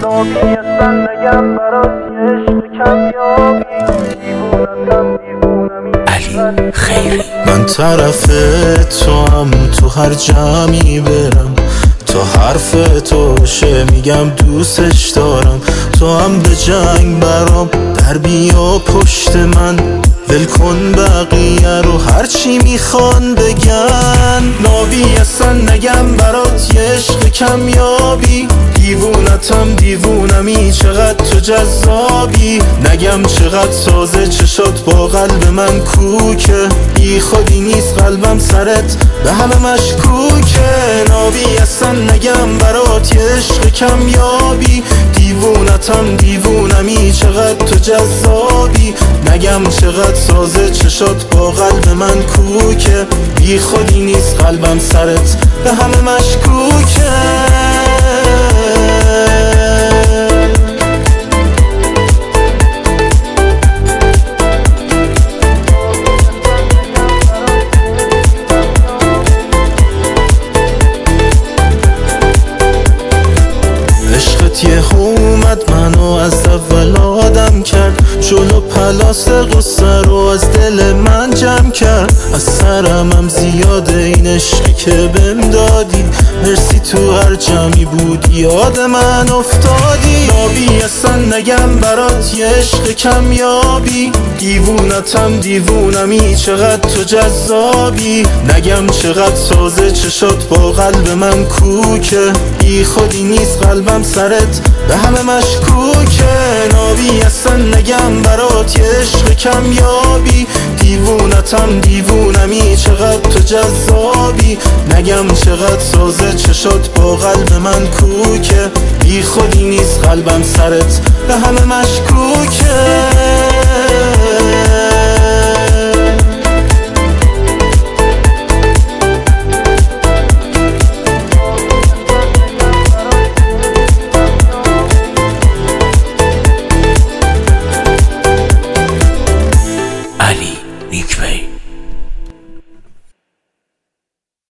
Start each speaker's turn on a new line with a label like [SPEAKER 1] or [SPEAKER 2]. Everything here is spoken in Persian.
[SPEAKER 1] نابی اصلا نگم برات یه عشق کمیابی دیوونتم دیوونمی
[SPEAKER 2] علی خیری.
[SPEAKER 3] من طرف تو هم تو هر جمعی برم، تا حرف تو بشه میگم دوستش دارم. تو هم به جنگ برام در بیا پشت من، ول کن بقیه رو هرچی میخوان بگن. نابی اصلا نگم برات یه عشق کمیابی دیوونتم دیوونمی چقدر تو جذابی. نگم چقدر سازه چشات با قلب من کوکه، بی خودی نیست قلبم سرت به همه مشکوکه. نابی اصلا نگم برات یه عشق کمیابی دیوونتم دیوونمی چقدر تو جذابی. نگم چقدر سازه چشات با قلب من کوکه، بی خودی نیست قلبم سرت به همه مشکوکه. عشقت یه اومد منو از اول آدم کرد، جلو پلاس قصه رو از دل من جمع کرد. از سرم هم زیاده این عشقی که بهم دادی، مرسی تو هر جمعی بودی یاد من افتادی. نابی اصلا نگم برات یه عشق کمیابی دیوونتم دیوونمی چقدر تو جذابی. نگم چقدر سازه چشات با قلب من کوکه، بی خودی نیست قلبم سرت به همه مشکوکه. نابی اصلا نگم برات یه عشق کمیابی دیوونتم دیوونمی چقدر تو جذابی. نگم چقدر سازه چشات با قلب من کوکه، بی خودی نیست قلبم سرت به همه مشکوکه.